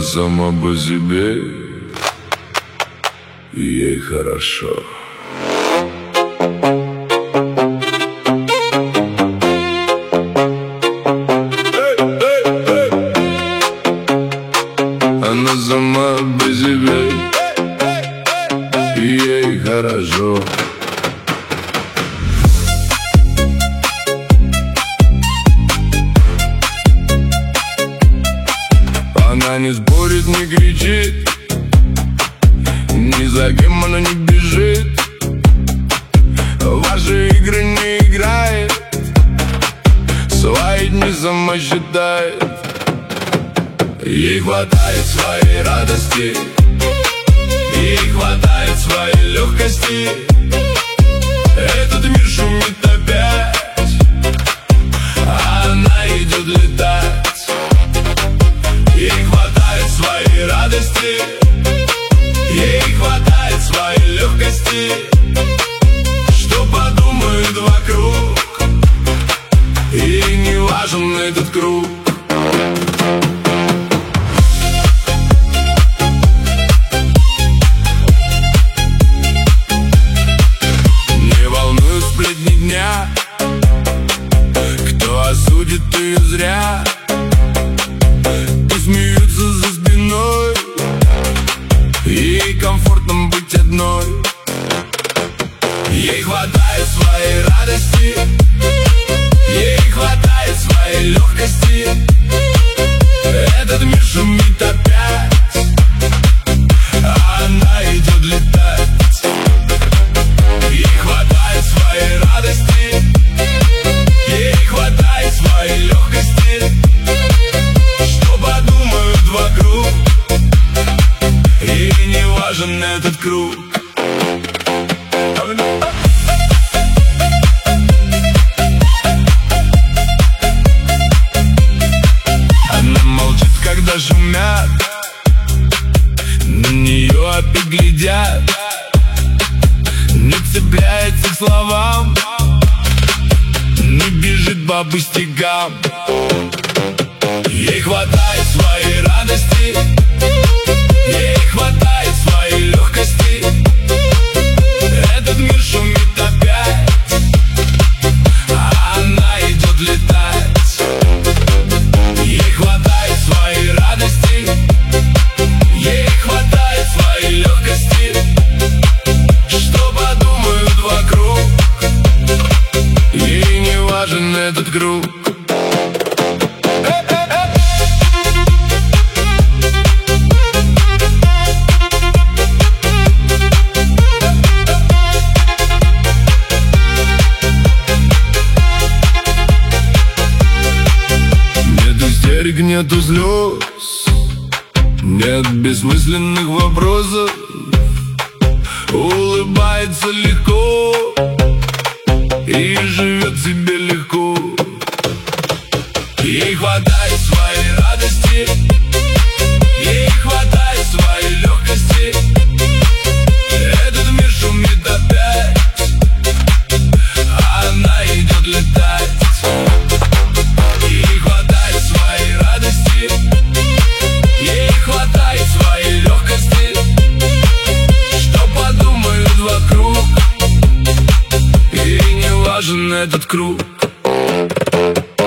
сама по себе, и ей хорошо. Она сама по себе, и ей хорошо. Она не спорит, не кричит, ни за кем она не бежит, в ваши игры не играет, свои дни сама считает. Ей хватает своей радости, ей хватает своей легкости. Этот мир шумит опять, а она идет летать. Ей хватает своей радости, ей хватает своей легкости. Что подумают вокруг, ей не важен этот круг. Не волнуют сплетни дня, кто осудит ее зря. Смеются за спиной, ей комфортно быть одной. Ей хватает своей радости, ей хватает своей легкости. Этот мир шумит опять, а она идет летать. Ей хватает своей радости, ей хватает своей легкости. Вокруг, ей не важен этот круг. Она молчит, когда шумят, на нее опять глядят, не цепляется к словам, не бежит по пустякам. Ей хватает своей радости, ей хватает своей легкости. Этот мир шумит опять, а она идет летать. Ей хватает своей радости, ей хватает своей легкости. Что подумают вокруг, ей не важен этот круг. Нету слез, нет бессмысленных вопросов, улыбается легко и живет себе легко. Ей хватает своей радости, ей хватает своей легкости. Этот мир шумит опять, а она идет летать. Ей хватает своей радости, ей хватает своей легкости. Что подумают вокруг, ей не важен этот круг.